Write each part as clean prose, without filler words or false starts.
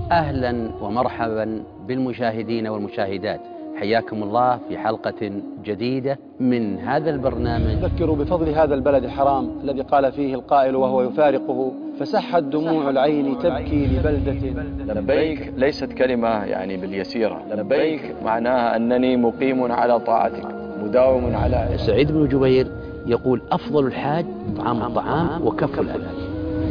أهلا ومرحبا بالمشاهدين والمشاهدات، حياكم الله في حلقة جديدة من هذا البرنامج. ذكروا بفضل هذا البلد الحرام الذي قال فيه القائل وهو يفارقه: فسحت دموع العين تبكي لبلدة. لبيك ليست كلمة يعني باليسيرة، لبيك معناها أنني مقيم على طاعتك مداوم على. سعيد بن جبير يقول: أفضل الحاج طعام الطعام وكف الأذى.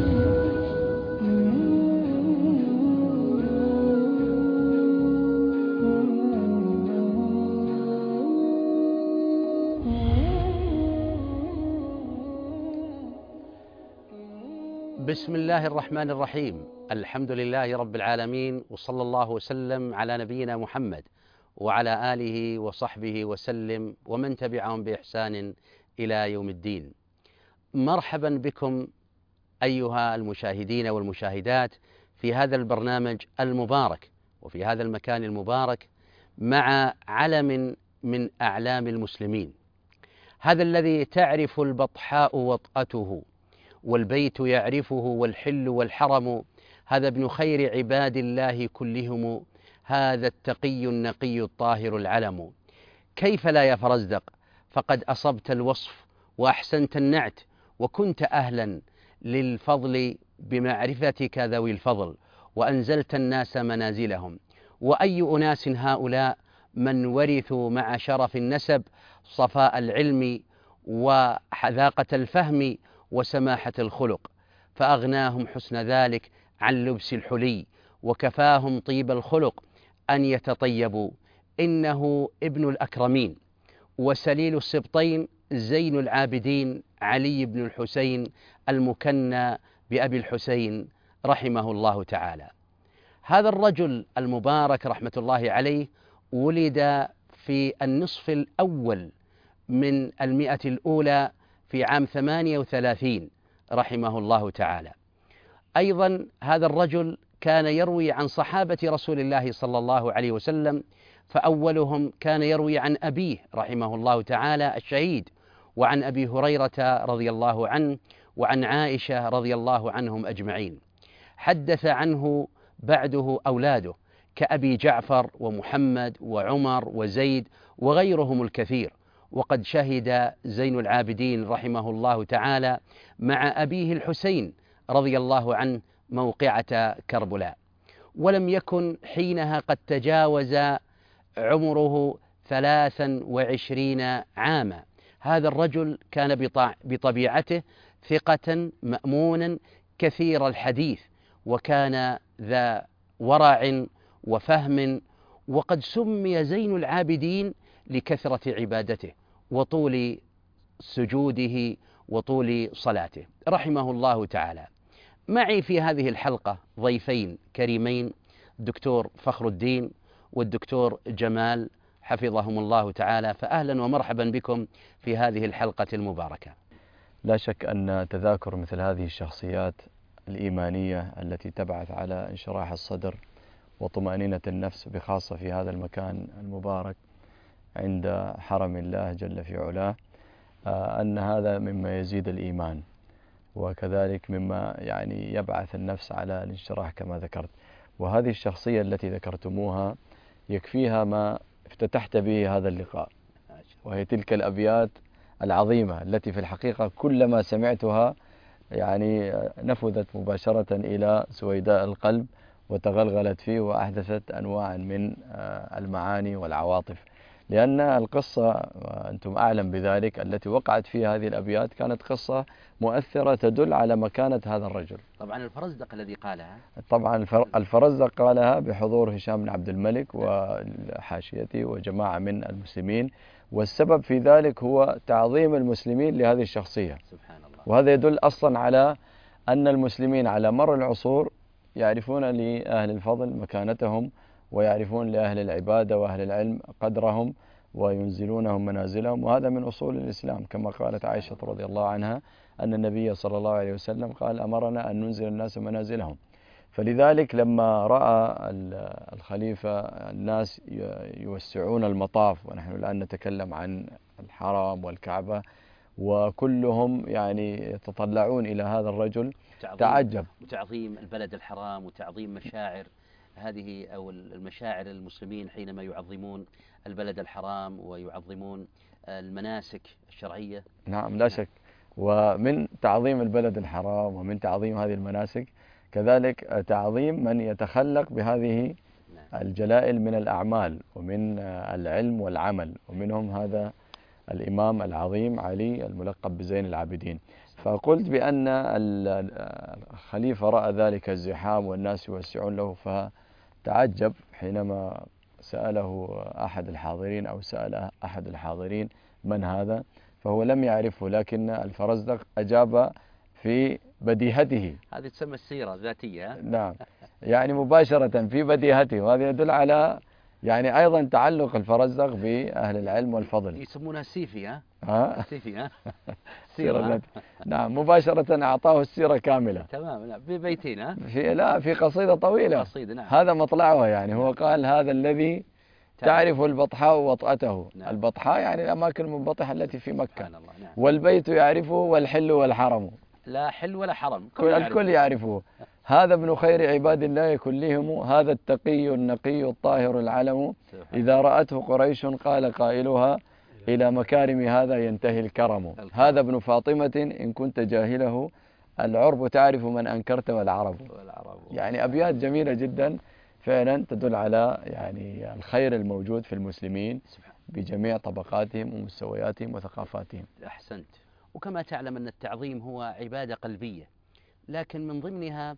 بسم الله الرحمن الرحيم، الحمد لله رب العالمين، وصلى الله وسلم على نبينا محمد وعلى آله وصحبه وسلم ومن تبعهم بإحسان إلى يوم الدين. مرحبا بكم أيها المشاهدين والمشاهدات في هذا البرنامج المبارك وفي هذا المكان المبارك مع علم من أعلام المسلمين، هذا الذي تعرف البطحاء وطأته والبيت يعرفه والحل والحرم، هذا ابن خير عباد الله كلهم، هذا التقي النقي الطاهر العلم. كيف لا يا فرزدق؟ فقد أصبت الوصف وأحسنت النعت، وكنت أهلا للفضل بمعرفتك ذوي الفضل، وأنزلت الناس منازلهم. وأي أناس هؤلاء؟ من ورثوا مع شرف النسب صفاء العلم وحذاقة الفهم وسماحة الخلق، فأغناهم حسن ذلك عن لبس الحلي، وكفاهم طيب الخلق أن يتطيبوا. إنه ابن الأكرمين وسليل السبطين زين العابدين علي بن الحسين المكنى بأبي الحسين رحمه الله تعالى. هذا الرجل المبارك رحمة الله عليه ولد في النصف الأول من 100 الأولى في عام 38 رحمه الله تعالى. أيضا هذا الرجل كان يروي عن صحابة رسول الله صلى الله عليه وسلم، فأولهم كان يروي عن أبيه رحمه الله تعالى الشهيد، وعن أبي هريرة رضي الله عنه، وعن عائشة رضي الله عنهم أجمعين. حدث عنه بعده أولاده كأبي جعفر ومحمد وعمر وزيد وغيرهم الكثير. وقد شهد زين العابدين رحمه الله تعالى مع أبيه الحسين رضي الله عنه موقعة كربلاء، ولم يكن حينها قد تجاوز عمره 23 عاما. هذا الرجل كان بطبيعته ثقة مأمونا كثير الحديث، وكان ذا ورع وفهم، وقد سمي زين العابدين لكثرة عبادته وطول سجوده وطول صلاته رحمه الله تعالى. معي في هذه الحلقة ضيفين كريمين، الدكتور فخر الدين والدكتور جمال حفظهم الله تعالى، فأهلا ومرحبا بكم في هذه الحلقة المباركة. لا شك أن تذاكر مثل هذه الشخصيات الإيمانية التي تبعث على انشراح الصدر وطمأنينة النفس بخاصة في هذا المكان المبارك عند حرم الله جل في علاه، أن هذا مما يزيد الإيمان، وكذلك مما يعني يبعث النفس على الانشراح كما ذكرت. وهذه الشخصية التي ذكرتموها يكفيها ما افتتحت به هذا اللقاء، وهي تلك الأبيات العظيمة التي في الحقيقة كلما سمعتها يعني نفذت مباشرة إلى سويداء القلب وتغلغلت فيه وأحدثت أنواعا من المعاني والعواطف. لأن القصة أنتم أعلم بذلك التي وقعت فيها هذه الأبيات كانت قصة مؤثرة تدل على مكانة هذا الرجل. طبعا الفرزدق الذي قالها، طبعا الفرزدق قالها بحضور هشام بن عبد الملك وحاشيته وجماعة من المسلمين، والسبب في ذلك هو تعظيم المسلمين لهذه الشخصية. سبحان الله. وهذا يدل أصلا على أن المسلمين على مر العصور يعرفون لأهل الفضل مكانتهم، ويعرفون لأهل العبادة وأهل العلم قدرهم، وينزلونهم منازلهم. وهذا من أصول الإسلام، كما قالت عائشة رضي الله عنها أن النبي صلى الله عليه وسلم قال: أمرنا أن ننزل الناس منازلهم. فلذلك لما رأى الخليفة الناس يوسعون المطاف، ونحن الآن نتكلم عن الحرم والكعبة، وكلهم يعني يتطلعون إلى هذا الرجل، تعجب. وتعظيم البلد الحرام وتعظيم مشاعر هذه أو المشاعر المسلمين حينما يعظمون البلد الحرام ويعظمون المناسك الشرعية؟ نعم لا شك. ومن تعظيم البلد الحرام ومن تعظيم هذه المناسك كذلك تعظيم من يتخلق بهذه الجلائل من الأعمال ومن العلم والعمل، ومنهم هذا الإمام العظيم علي الملقب بزين العابدين. فقلت بأن الخليفة رأى ذلك الزحام والناس يوسعون له، فتعجب حينما سأله أحد الحاضرين أو سأل أحد الحاضرين من هذا، فهو لم يعرفه، لكن الفرزدق أجاب في بديهته. هذه تسمى السيرة الذاتية. نعم، يعني مباشرة في بديهته، وهذا يدل على يعني أيضا تعلق الفرزدق بأهل العلم والفضل. يسمونها السيفي. السيفي سيرة. نعم، مباشرة أعطاه السيرة كاملة. تمام. ببيتين. في قصيدة طويلة. نعم. هذا مطلعها، يعني هو قال هذا الذي تعرف البطحاء وطأته. نعم. البطحاء يعني الأماكن المنبطحة التي في مكة. الله. نعم. والبيت يعرفه والحل والحرم. لا حل ولا حرم، الكل يعرفه. هذا ابن خير عباد الله كلهم، هذا التقي النقي الطاهر العلم، إذا رأته قريش قال قائلها إلى مكارم هذا ينتهي الكرم. هذا ابن فاطمة إن كنت جاهله، العرب تعرف من أنكرت والعرب. يعني أبيات جميلة جدا فعلا تدل على يعني الخير الموجود في المسلمين بجميع طبقاتهم ومستوياتهم وثقافاتهم. أحسنت. وكما تعلم أن التعظيم هو عبادة قلبية، لكن من ضمنها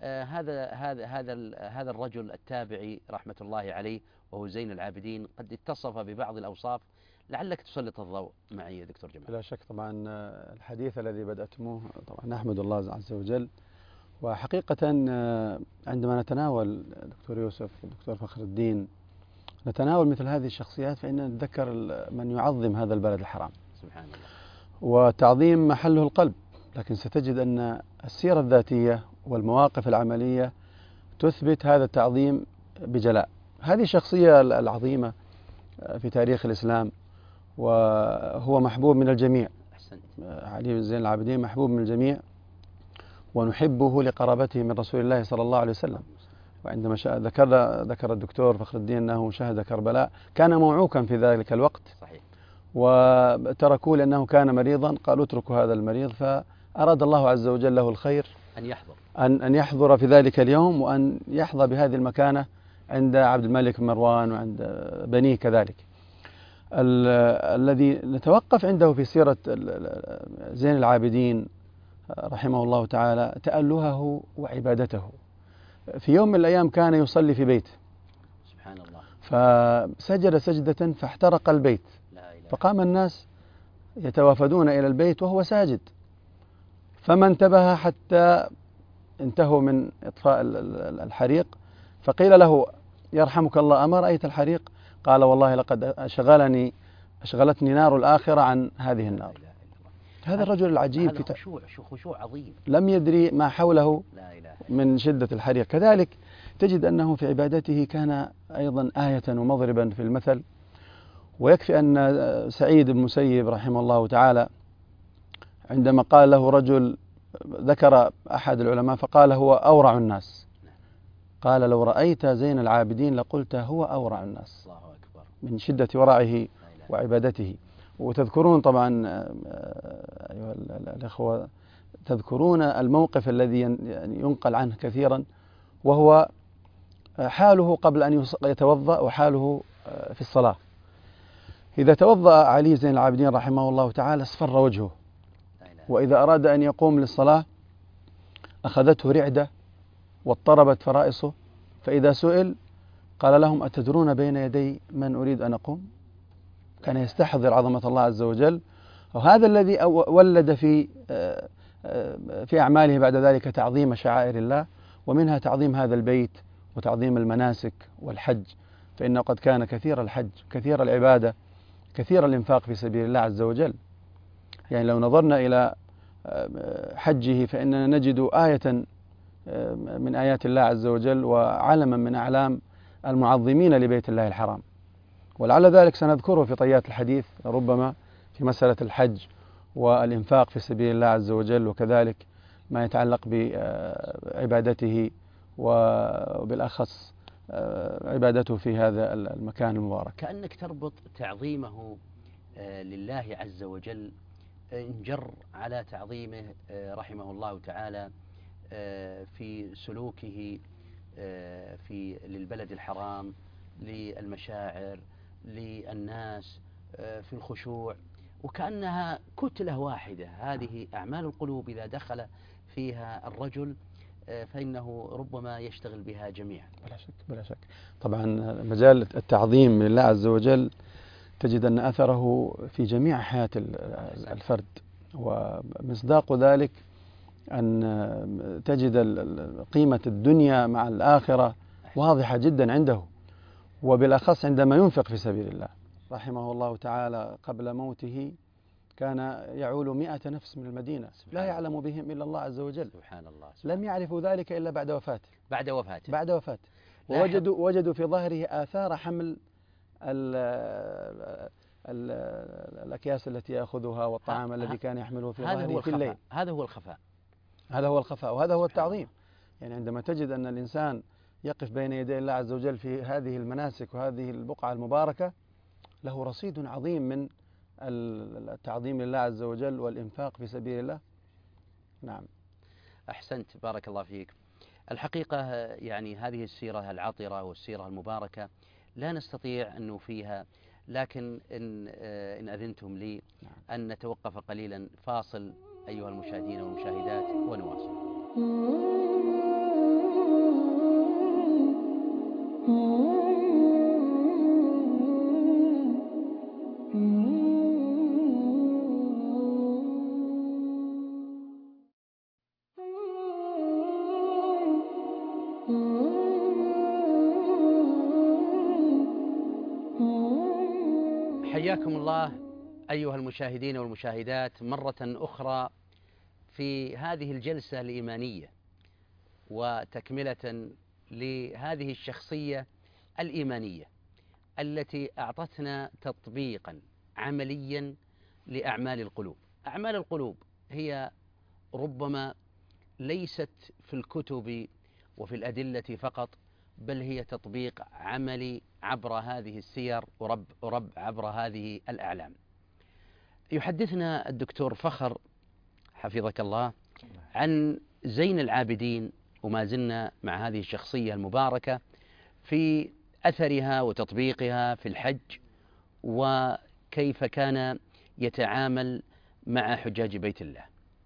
هذا الرجل التابعي رحمة الله عليه وهو زين العابدين قد اتصف ببعض الأوصاف، لعلك تسلط الضوء معي يا دكتور جمال. لا شك طبعا الحديث الذي بدأتموه طبعا نحمد الله عز وجل. وحقيقة عندما نتناول دكتور يوسف ودكتور فخر الدين نتناول مثل هذه الشخصيات فإننا نتذكر من يعظم هذا البلد الحرام. سبحان الله. وتعظيم محله القلب، لكن ستجد أن السيرة الذاتية والمواقف العملية تثبت هذا التعظيم بجلاء. هذه الشخصية العظيمة في تاريخ الإسلام وهو محبوب من الجميع. علي زين العابدين محبوب من الجميع ونحبه لقرابته من رسول الله صلى الله عليه وسلم. وعندما ذكر الدكتور فخر الدين أنه شهد كربلاء كان موعوكا في ذلك الوقت. صحيح. وتركوه لأنه كان مريضا، قالوا اتركوا هذا المريض، فأراد الله عز وجل له الخير أن يحضر في ذلك اليوم وأن يحظى بهذه المكانة عند عبد الملك بن مروان وعند بنيه كذلك. الذي نتوقف عنده في سيرة زين العابدين رحمه الله تعالى تألهه وعبادته. في يوم من الأيام كان يصلي في بيته، سبحان الله، فسجد سجدة فاحترق البيت، فقام الناس يتوافدون إلى البيت وهو ساجد، فما انتبه حتى انتهوا من إطفاء الحريق، فقيل له يرحمك الله أما رأيت الحريق؟ قال والله لقد أشغلتني نار الآخرة عن هذه النار. هذا الرجل العجيب في خشوع عظيم، لم يدري ما حوله من شدة الحريق. كذلك تجد أنه في عبادته كان أيضا آية ومضربا في المثل. ويكفي أن سعيد بن مسيب رحمه الله تعالى عندما قال له رجل، ذكر أحد العلماء فقال هو أورع الناس، قال لو رأيت زين العابدين لقلت هو أورع الناس، من شدة ورعه وعبادته. وتذكرون طبعا أيها الأخوة تذكرون الموقف الذي ينقل عنه كثيرا، وهو حاله قبل أن يتوضأ وحاله في الصلاة. إذا توضأ علي زين العابدين رحمه الله تعالى اصفر وجهه، وإذا أراد أن يقوم للصلاة أخذته رعدة واضطربت فرائصه، فإذا سئل قال لهم أتدرون بين يدي من أريد أن أقوم؟ كان يستحضر عظمة الله عز وجل. وهذا الذي ولد في أعماله بعد ذلك تعظيم شعائر الله، ومنها تعظيم هذا البيت وتعظيم المناسك والحج، فإنه قد كان كثير الحج، كثير العبادة، كثير الإنفاق في سبيل الله عز وجل. يعني لو نظرنا إلى حجه فإننا نجد آية من آيات الله عز وجل وعلما من أعلام المعظمين لبيت الله الحرام. ولعل ذلك سنذكره في طيات الحديث ربما في مسألة الحج والإنفاق في سبيل الله عز وجل، وكذلك ما يتعلق بعبادته وبالأخص عبادته في هذا المكان المبارك. كأنك تربط تعظيمه لله عز وجل انجر على تعظيمه رحمه الله تعالى في سلوكه للبلد الحرام، للمشاعر، للناس، في الخشوع، وكأنها كتلة واحدة. هذه أعمال القلوب إذا دخل فيها الرجل فإنه ربما يشتغل بها جميعا. بلا شك بلا شك. طبعا مجال التعظيم لله عز وجل تجد أن أثره في جميع حياة الفرد، ومصداق ذلك أن تجد قيمة الدنيا مع الآخرة واضحة جدا عنده، وبالأخص عندما ينفق في سبيل الله. رحمه الله تعالى قبل موته كان يعول 100 نفس من المدينة لا يعلم بهم إلا الله عز وجل. سبحان الله. لم يعرفوا ذلك إلا بعد وفاته. بعد وفاته ووجدوا في ظهره آثار حمل الأكياس التي يأخذها والطعام الذي كان يحمله في ظهره في الليل. هذا هو الخفاء وهذا هو التعظيم. يعني عندما تجد أن الإنسان يقف بين يدي الله عز وجل في هذه المناسك وهذه البقعة المباركة، له رصيد عظيم من التعظيم لله عز وجل والإنفاق في سبيل الله. نعم. أحسنت، بارك الله فيك. الحقيقة يعني هذه السيرة العطرة والسيرة المباركة لا نستطيع أن نوفيها، لكن إن أذنتم لي أن نتوقف قليلا، فاصل أيها المشاهدين والمشاهدات، ونواصل. حياكم الله أيها المشاهدين والمشاهدات مرة أخرى في هذه الجلسة الإيمانية، وتكملة لهذه الشخصية الإيمانية التي أعطتنا تطبيقا عمليا لأعمال القلوب. أعمال القلوب هي ربما ليست في الكتب وفي الأدلة فقط، بل هي تطبيق عملي عبر هذه السير ورب عبر هذه الأعلام. يحدثنا الدكتور فخر حفظك الله عن زين العابدين، وما زلنا مع هذه الشخصية المباركة في أثرها وتطبيقها في الحج، وكيف كان يتعامل مع حجاج بيت الله.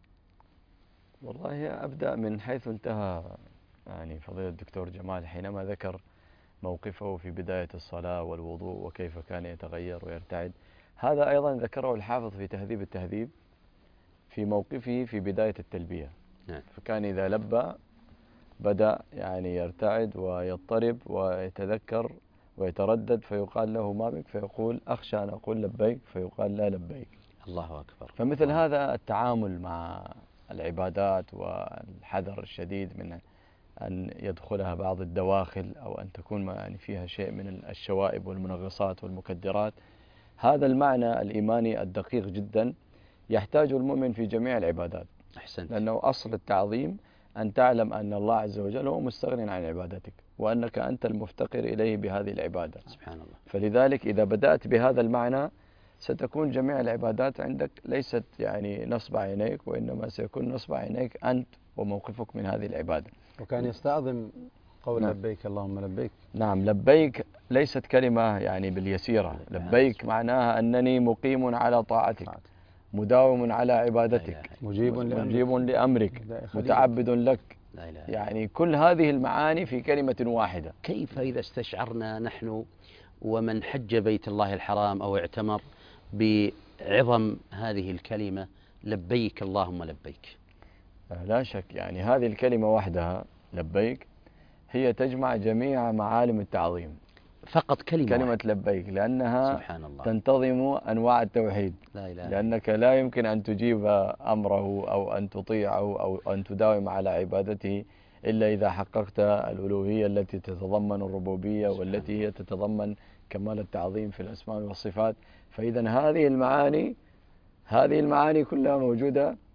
والله أبدأ من حيث انتهى يعني فضيلة الدكتور جمال حينما ذكر موقفه في بداية الصلاة والوضوء وكيف كان يتغير ويرتعد. هذا أيضا ذكره الحافظ في تهذيب التهذيب في موقفه في بداية التلبية. فكان إذا لبى بدأ يعني يرتعد ويضطرب ويتذكر ويتردد، فيقال له ما بك؟ فيقول أخشى أن أقول لبيك، فيقال لا لبيك. الله أكبر. فمثل هذا التعامل مع العبادات والحذر الشديد من أن يدخلها بعض الدواخل أو أن تكون يعني فيها شيء من الشوائب والمنغصات والمكدرات، هذا المعنى الإيماني الدقيق جدا يحتاج المؤمن في جميع العبادات. أحسنت. لأنه أصل التعظيم أن تعلم أن الله عز وجل هو مستغن عن عبادتك، وأنك أنت المفتقر إليه بهذه العبادة. سبحان الله. فلذلك إذا بدأت بهذا المعنى ستكون جميع العبادات عندك ليست يعني نصب عينيك، وإنما سيكون نصب عينيك أنت وموقفك من هذه العبادة. وكان يستعظم قول لبيك اللهم لبيك. نعم، لبيك ليست كلمة يعني باليسيرة. لبيك معناها أنني مقيم على طاعتك، مداوم على عبادتك، مجيب لأمرك، متعبد لك. يعني كل هذه المعاني في كلمة واحدة. كيف إذا استشعرنا نحن ومن حج بيت الله الحرام أو اعتمر بعظم هذه الكلمة لبيك اللهم لبيك؟ لا شك يعني هذه الكلمة وحدها لبيك هي تجمع جميع معالم التعظيم. فقط كلمة لبيك، لأنها سبحان الله تنتظم أنواع التوحيد. لا إله. لأنك لا يمكن أن تجيب أمره أو أن تطيعه أو أن تداوم على عبادته إلا إذا حققت الألوهية التي تتضمن الربوبية والتي هي تتضمن كمال التعظيم في الأسماء والصفات. فإذا هذه المعاني كلها موجودة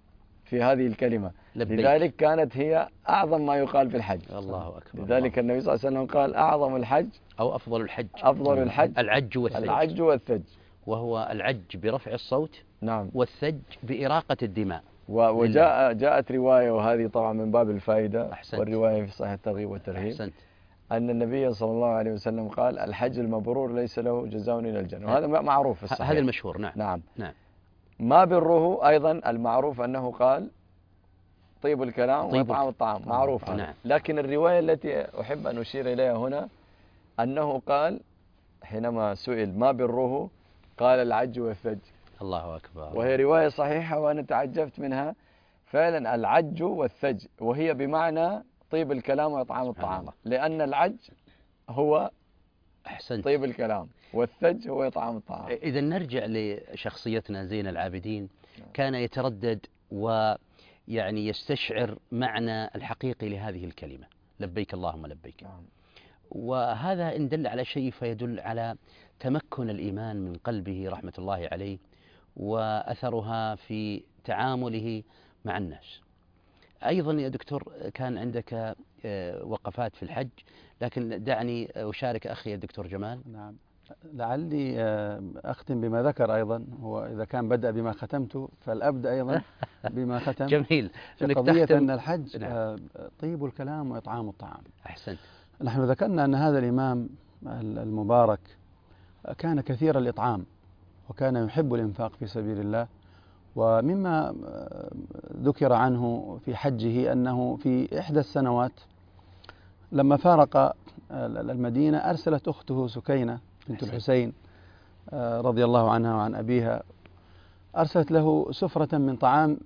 في هذه الكلمة. لبيك. لذلك كانت هي أعظم ما يقال في الحج. الله أكبر. لذلك النبي صلى الله عليه وسلم قال أعظم الحج أو أفضل الحج، أفضل الحج العج والثج. العج والثج، وهو العج برفع الصوت، نعم، والثج بإراقة الدماء. وجاءت رواية، وهذه طبعا من باب الفائدة، أحسنت. والرواية في صحيح الترغيب والترهيب، أحسنت. أن النبي صلى الله عليه وسلم قال الحج المبرور ليس له جزاء إلى الجنة، وهذا معروف في الصحيح. هذا المشهور. نعم. نعم. نعم. ما بره أيضا المعروف أنه قال طيب الكلام وإطعام الطعام، معروف. نعم. لكن الرواية التي أحب أن أشير إليها هنا أنه قال حينما سئل ما بره قال العج والثج. الله أكبر. وهي رواية صحيحة وأنا تعجبت منها فعلا، العج والثج، وهي بمعنى طيب الكلام وإطعام الطعام، لأن العج هو أحسنت. طيب الكلام، والثج هو إطعام الطعام. إذا نرجع لشخصيتنا زين العابدين، كان يتردد ويعني يستشعر معنى الحقيقي لهذه الكلمة لبيك اللهم لبيك. وهذا إن دل على شيء فيدل على تمكن الإيمان من قلبه رحمة الله عليه، وأثرها في تعامله مع الناس. أيضا يا دكتور كان عندك وقفات في الحج، لكن دعني أشارك أخي الدكتور جمال. نعم، لعلي أختم بما ذكر أيضا، هو إذا كان بدأ بما ختمت فالأبدأ أيضا بما ختم. جميل. في قضية أن الحج طيب الكلام وإطعام الطعام. أحسنت. نحن ذكرنا أن هذا الإمام المبارك كان كثير الإطعام، وكان يحب الإنفاق في سبيل الله. ومما ذكر عنه في حجه أنه في إحدى السنوات لما فارق المدينة أرسلت أخته سكينة بنت الحسين رضي الله عنها وعن أبيها، أرسلت له سفرة من طعام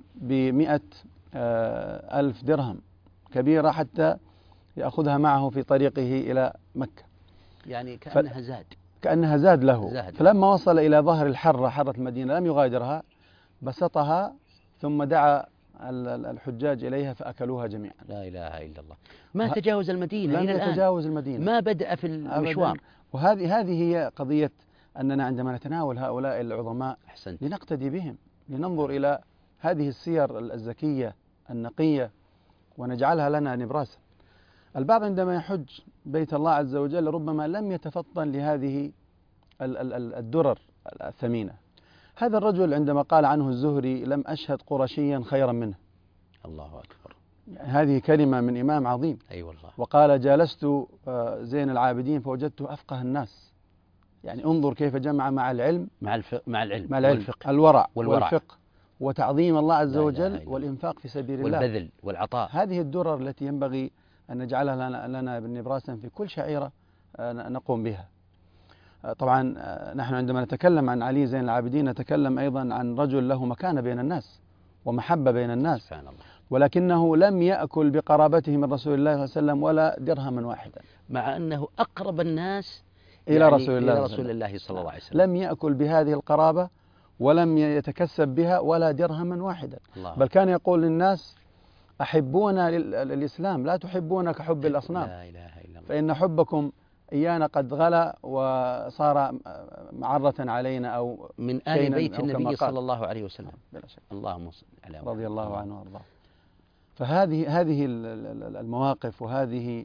ب100,000 درهم، كبيرة حتى يأخذها معه في طريقه إلى مكة، يعني كأنها زاد له. فلما وصل إلى ظهر حرة المدينة لم يغادرها، بسطها ثم دعا الحجاج إليها فأكلوها جميعا. لا إله إلا الله. ما تجاوز المدينة إلى الآن. يتجاوز المدينة، ما بدأ في المشوار. وهذه هي قضية أننا عندما نتناول هؤلاء العظماء أحسنت. لنقتدي بهم، لننظر إلى هذه السير الزكية النقية ونجعلها لنا نبراسا. البعض عندما يحج بيت الله عز وجل ربما لم يتفطن لهذه الدرر الثمينة. هذا الرجل عندما قال عنه الزهري لم أشهد قرشيا خيرا منه، الله أكبر، هذه كلمة من إمام عظيم. أي والله. وقال جالست زين العابدين فوجدته أفقه الناس. يعني انظر كيف جمع مع العلم والفقه، الورع والفقه وتعظيم الله عز وجل والإنفاق في سبيل الله والبذل والعطاء. هذه الدرر التي ينبغي أن نجعلها لنا نبراسا في كل شعيرة نقوم بها. طبعا نحن عندما نتكلم عن علي زين العابدين نتكلم أيضا عن رجل له مكانة بين الناس ومحبة بين الناس، سبحان الله. ولكنه لم يأكل بقرابته من رسول الله صلى الله عليه وسلم ولا درهما واحدا، مع أنه أقرب الناس إلى رسول الله صلى الله عليه وسلم. لم يأكل بهذه القرابة ولم يتكسب بها ولا درهما واحدا. بل كان يقول للناس أحبونا للإسلام لا تحبونا كحب الأصنام، لا إله إلا الله. فإن حبكم إيانا قد غلا وصار معرة علينا أو من آل بيت النبي صلى الله عليه وسلم. بلا شك. اللهم صل على محمد رضي الله عنه وارضاه. فهذه المواقف وهذه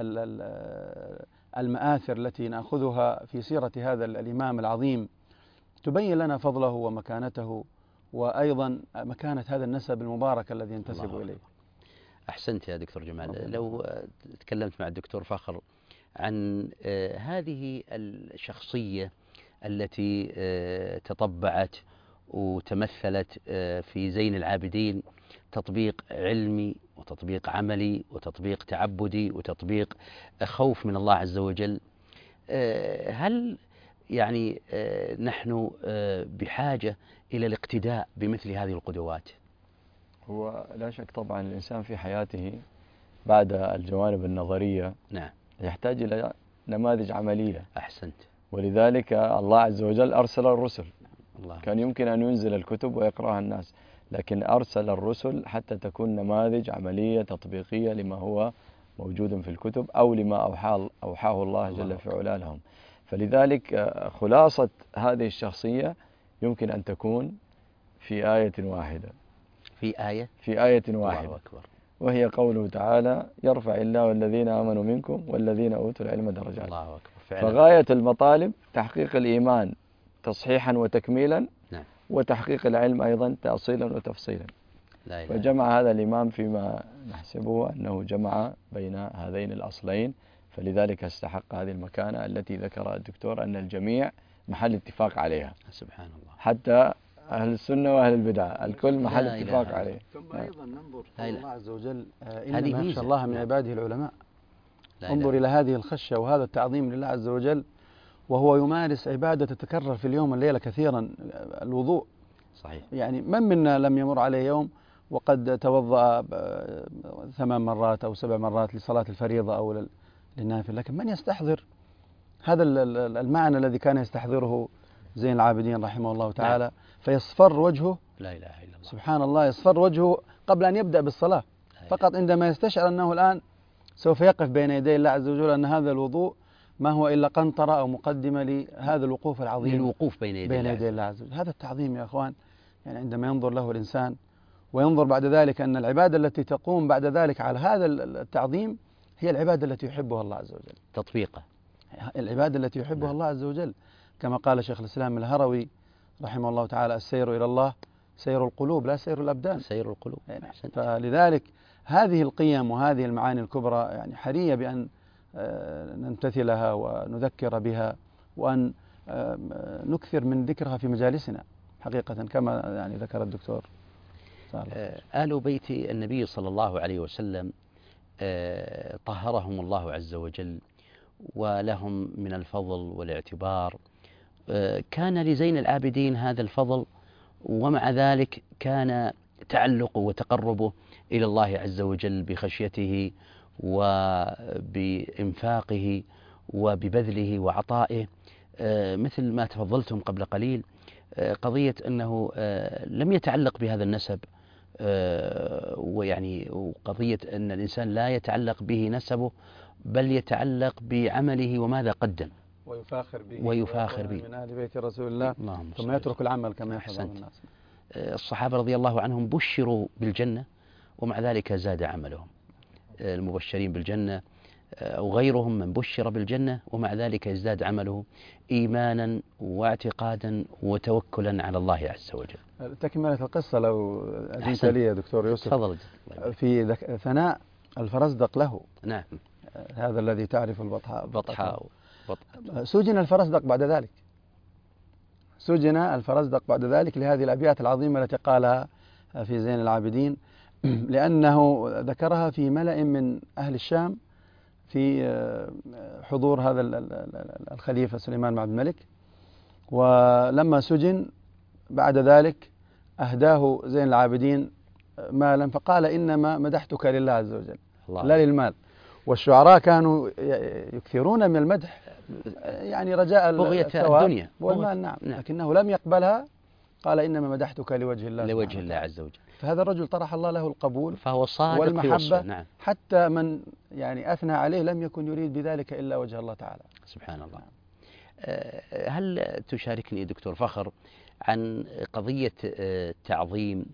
المآثر التي نأخذها في سيرة هذا الإمام العظيم تبين لنا فضله ومكانته، وأيضا مكانة هذا النسب المبارك الذي ينتسب إليه. أحسنت يا دكتور جمال. لو تكلمت مع الدكتور فاخر عن هذه الشخصية التي تطبعت وتمثلت في زين العابدين تطبيق علمي وتطبيق عملي وتطبيق تعبدي وتطبيق خوف من الله عز وجل، هل يعني نحن بحاجة إلى الاقتداء بمثل هذه القدوات؟ هو لا شك طبعا الإنسان في حياته بعد الجوانب النظرية نعم يحتاج إلى نماذج عملية. أحسنت. ولذلك الله عز وجل أرسل الرسل. الله. كان يمكن أن ينزل الكتب ويقرأها الناس، لكن أرسل الرسل حتى تكون نماذج عملية تطبيقية لما هو موجود في الكتب أو لما أوحاه الله جل في علا لهم. فلذلك خلاصة هذه الشخصية يمكن أن تكون في آية واحدة، في آية واحدة. الله أكبر. وهي قوله تعالى: يرفع الله الذين آمنوا منكم والذين أوتوا العلم درجات. الله أكبر. فعلا. فغاية المطالب تحقيق الإيمان تصحيحا وتكميلا، نعم. وتحقيق العلم أيضا تأصيلا وتفصيلا. لا إله. فجمع هذا الإمام فيما نحسبه أنه جمع بين هذين الأصلين، فلذلك استحق هذه المكانة التي ذكر الدكتور أن الجميع محل اتفاق عليها. سبحان الله. حتى أهل السنة وأهل البدع الكل محل اتفاق عليه. ثم أيضا ننظر لا الله عز وجل هذه إنما يخشى الله من عباده العلماء. انظر إلى هذه الخشية وهذا التعظيم لله عز وجل، وهو يمارس عبادة تتكرر في اليوم والليلة كثيرا، الوضوء. صحيح. يعني من منا لم يمر عليه يوم وقد توضأ 8 مرات أو 7 مرات لصلاة الفريضة أو للنافل، لكن من يستحضر هذا المعنى الذي كان يستحضره زين العابدين رحمه الله تعالى؟ فيصفر وجهه. لا إله إلا الله. سبحان الله، يصفر وجهه قبل أن يبدأ بالصلاة، فقط عندما يستشعر أنه الآن سوف يقف بين يدي الله عز وجل، أن هذا الوضوء ما هو إلا قنطرة أو مقدمة لهذا الوقوف العظيم، للوقوف بين يدي الله عز وجل. هذا التعظيم يا أخوان، يعني عندما ينظر له الإنسان وينظر بعد ذلك أن العبادة التي تقوم بعد ذلك على هذا التعظيم هي العبادة التي يحبها الله عز وجل، تطبيقه، العبادة التي يحبها الله عز وجل، كما قال شيخ الإسلام الهروي رحمه الله تعالى: السير إلى الله سير القلوب لا سير الأبدان. سير القلوب. فلذلك هذه القيم وهذه المعاني الكبرى يعني حرية بأن نمتثلها ونذكر بها، وأن نكثر من ذكرها في مجالسنا حقيقة، كما يعني ذكر الدكتور. آل بيت النبي صلى الله عليه وسلم طهرهم الله عز وجل، ولهم من الفضل والاعتبار. كان لزين العابدين هذا الفضل، ومع ذلك كان تعلقه وتقربه إلى الله عز وجل بخشيته وبإنفاقه وببذله وعطائه، مثل ما تفضلتم قبل قليل، قضية أنه لم يتعلق بهذا النسب، وقضية أن الإنسان لا يتعلق به نسبه، بل يتعلق بعمله وماذا قدم، ويفاخر به من آل بيت رسول الله، ثم يترك العمل كما يحفظ الناس. الصحابة رضي الله عنهم بشروا بالجنة ومع ذلك زاد عملهم، المبشرين بالجنة وغيرهم من بشر بالجنة ومع ذلك يزداد عمله إيمانا واعتقادا وتوكلا على الله عز وجل. تكملة القصة لو أذنت لي يا دكتور يوسف. تفضل. في ثناء الفرزدق له. نعم. هذا الذي تعرف البطحاء. بطحاء. سجن الفرزدق بعد ذلك. سجن الفرزدق بعد ذلك لهذه الأبيات العظيمة التي قالها في زين العابدين، لأنه ذكرها في ملأ من أهل الشام في حضور هذا الخليفة سليمان بن عبد الملك، ولما سجن بعد ذلك أهداه زين العابدين مالا، فقال: إنما مدحتك لله عز وجل لا للمال. والشعراء كانوا يكثرون من المدح يعني رجاء بغية الدنيا والمال. نعم. لكنه لم يقبلها، قال: إنما مدحتك لوجه الله، لوجه الله عز وجل. فهذا الرجل طرح الله له القبول فهو صادق والمحبة. نعم. حتى من يعني أثنى عليه لم يكن يريد بذلك إلا وجه الله تعالى. سبحان الله. هل تشاركني دكتور فخر عن قضية تعظيم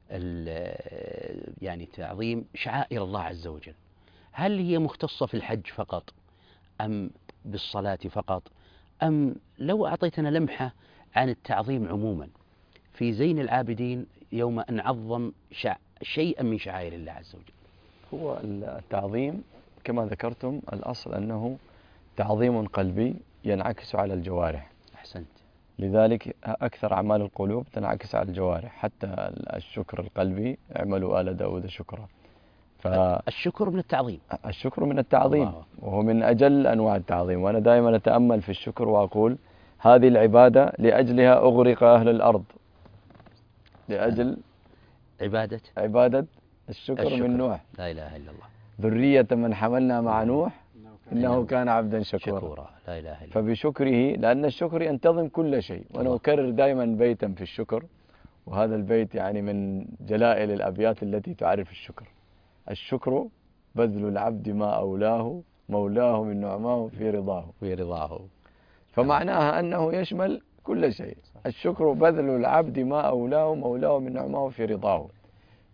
تعظيم شعائر الله عز وجل؟ هل هي مختصة في الحج فقط، أم بالصلاة فقط، أم لو أعطيتنا لمحة عن التعظيم عموما في زين العابدين يوم أن عظم شيئا من شعائر الله عز وجل؟ هو التعظيم كما ذكرتم الأصل أنه تعظيم قلبي ينعكس على الجوارح. أحسنت. لذلك أكثر أعمال القلوب تنعكس على الجوارح، حتى الشكر القلبي: اعملوا آل داود شكرا. فالشكر من التعظيم. الشكر من التعظيم، وهو من أجل أنواع التعظيم. وأنا دائما أتأمل في الشكر وأقول: هذه العبادة لأجلها أغرق أهل الأرض، لأجل عبادة الشكر من نوح. لا إله إلا الله. ذرية من حملنا مع نوح إنه كان عبدا شكورا. لا إله إلا الله. فبشكره، لأن الشكر ينتظم كل شيء. وأنا أكرر دائما بيتا في الشكر، وهذا البيت يعني من جلائل الأبيات التي تعرف الشكر: الشكر بذل العبد ما أولاه مولاه من نعماه في رضاه. فمعناها أنه يشمل كل شيء. الشكر بذل العبد ما أولاه مولاه من نعماه في رضاه.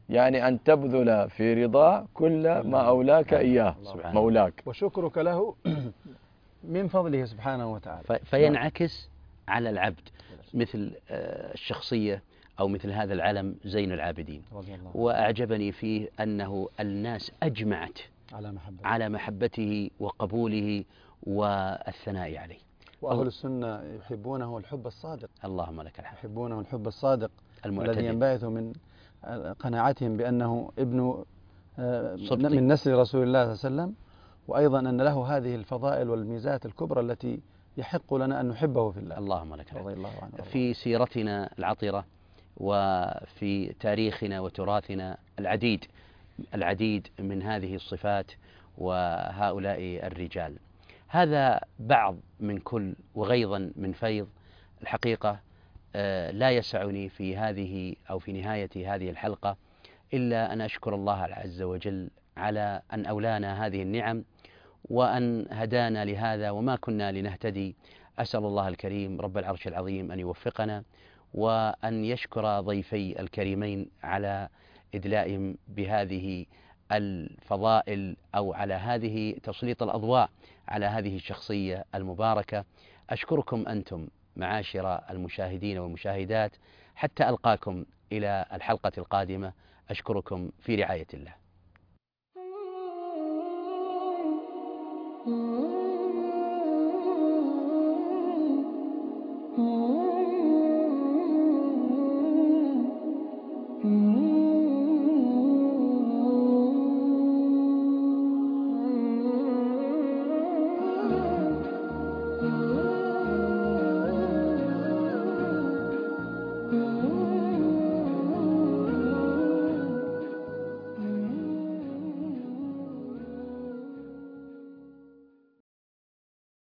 يعني أن تبذل في رضاه كل ما أولاك إياه مولاك، وشكرك له من فضله سبحانه وتعالى. فينعكس على العبد مثل الشخصية أو مثل هذا العلم زين العابدين. وأعجبني فيه أنه الناس أجمعت على محبته وقبوله والثناء عليه. وأهل السنة يحبونه الحب الصادق. اللهم لك الحمد. يحبونه الحب الصادق الذي المعتدل ينبعث من قناعتهم بأنه ابن من نسل رسول الله صلى الله عليه وسلم، وأيضا أن له هذه الفضائل والميزات الكبرى التي يحق لنا أن نحبه في الله. اللهم لك الحمد. رضي الله عنه. في سيرتنا العطرة وفي تاريخنا وتراثنا العديد من هذه الصفات وهؤلاء الرجال. هذا بعض من كل وغيضا من فيض. الحقيقة لا يسعني في هذه أو في نهاية هذه الحلقة إلا أن أشكر الله عز وجل على أن أولانا هذه النعم وأن هدانا لهذا وما كنا لنهتدي. أسأل الله الكريم رب العرش العظيم أن يوفقنا وأن يشكر ضيفي الكريمين على إدلائهم بهذه الفضائل أو على هذه تسليط الأضواء على هذه الشخصية المباركة. أشكركم أنتم معاشر المشاهدين والمشاهدات، حتى ألقاكم إلى الحلقة القادمة. أشكركم في رعاية الله.